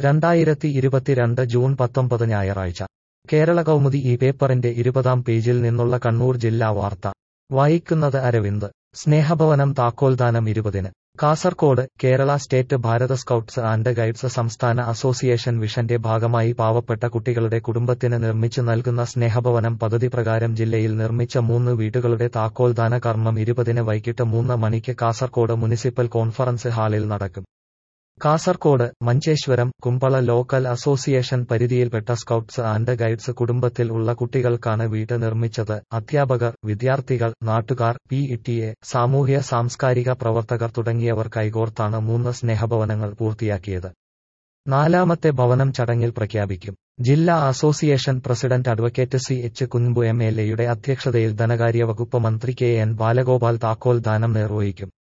2022 June 19 ഞായറാഴ്ച കേരള കൗമുദി ഈ പേപ്പറിന്റെ 20-ാം പേജിൽ നിന്നുള്ള കണ്ണൂർ ജില്ലാ വാർത്ത വായിക്കുന്നത് അരവിന്ദ്. സ്നേഹഭവനം താക്കോൽദാനം 20-ന് Kasaragod. Kerala state Bharat scouts and guides സംസ്ഥാന അസോസിയേഷൻ വിഷന്റെ ഭാഗമായി പാവപ്പെട്ട കുട്ടികളുടെ കുടുംബത്തിന് നിർമ്മിച്ചു നൽകുന്ന സ്നേഹഭവനം പദ്ധതി പ്രകാരം ജില്ലയിൽ നിർമ്മിച്ച 3 വീടുകളുടെ താക്കോൽദാന കർമ്മം 20-ന് വൈകിട്ട് 3 മണിക്ക് കാസർകോട് മുനിസിപ്പൽ കോൺഫറൻസ് ഹാളിൽ നടക്കും. കാസർകോട്, മഞ്ചേശ്വരം, കുമ്പള ലോക്കൽ അസോസിയേഷൻ പരിധിയിൽപ്പെട്ട സ്കൗട്ട്സ് ആൻഡ് ഗൈഡ്സ് കുടുംബത്തിൽ ഉള്ള കുട്ടികൾക്കാണ് വീട് നിർമ്മിച്ചത്. അധ്യാപകർ, വിദ്യാർത്ഥികൾ, നാട്ടുകാർ, PTA, സാമൂഹ്യ സാംസ്കാരിക പ്രവർത്തകർ തുടങ്ങിയവർ കൈകോർത്താണ് 3 സ്നേഹഭവനങ്ങൾ പൂർത്തിയാക്കിയത്. 4ാമത്തെ ഭവനം ചടങ്ങിൽ പ്രഖ്യാപിക്കും. ജില്ലാ association president advocate CH Kunhambu MLA യുടെ അധ്യക്ഷതയിൽ ധനകാര്യ വകുപ്പ് മന്ത്രി KN ബാലഗോപാൽ താക്കോൽദാനം നിർവഹിക്കും.